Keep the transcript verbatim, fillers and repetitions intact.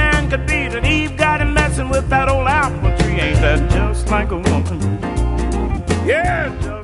man could be that Eve got him messing with that old apple tree. Ain't that just like a woman? Yeah, just